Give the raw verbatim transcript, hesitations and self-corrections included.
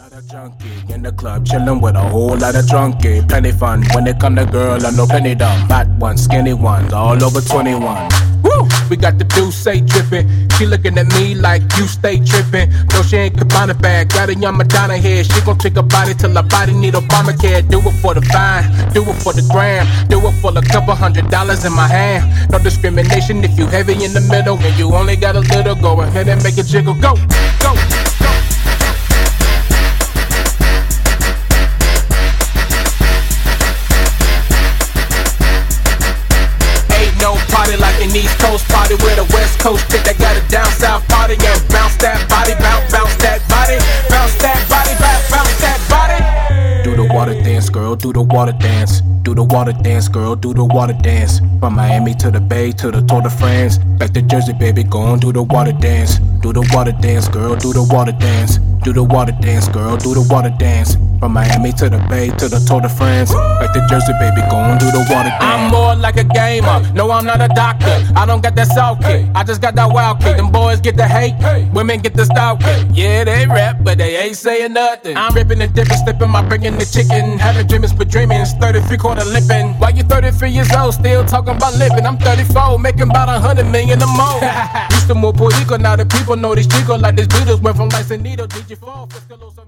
A junkie in the club, chillin' with a whole lot of drunkie. Plenty fun when it come to girl, I know plenty dumb. Fat ones, skinny ones, all over twenty-one. Woo! We got the dude say trippin'. She looking at me like you stay trippin'. No, she ain't Cabana bag, got a young Madonna head. She gon' trick her body till her body need Obamacare. Do it for the fine, do it for the gram. Do it for a couple hundred dollars in my hand. No discrimination if you heavy in the middle. When you only got a little, go ahead and make it jiggle. Go, go. Party like an East Coast party with a West Coast chick that got a down south party and bounce that body, bounce, bounce that body, bounce that body, bounce, bounce that body. Do the water dance, girl, do the water dance. Do the water dance, girl, do the water dance. From Miami to the Bay to the Tour de France. Back to Jersey, baby, go on, do the water dance. Do the water dance, girl, do the water dance. Do the water dance, girl, do the water dance. From Miami to the Bay to the Tour de France. Back to Jersey, baby, go on, do the water dance. I'm more like a gamer, no, I'm not a doctor. I don't got that soft kick, I just got that wild kick. Them boys get the hate, women get the style kick. Yeah, they rap, but they ain't saying nothing. I'm ripping and dipping, slipping my bringing the chicken. Having dreams, but dreaming's thirty-three quarter lippin'. Why you thirty-three years old, still talking about living? I'm thirty-four, making about a hundred million a month. Used to more Puerto Rico, now the people know these chicos like this Beatles went from lights and needles. Did you fall?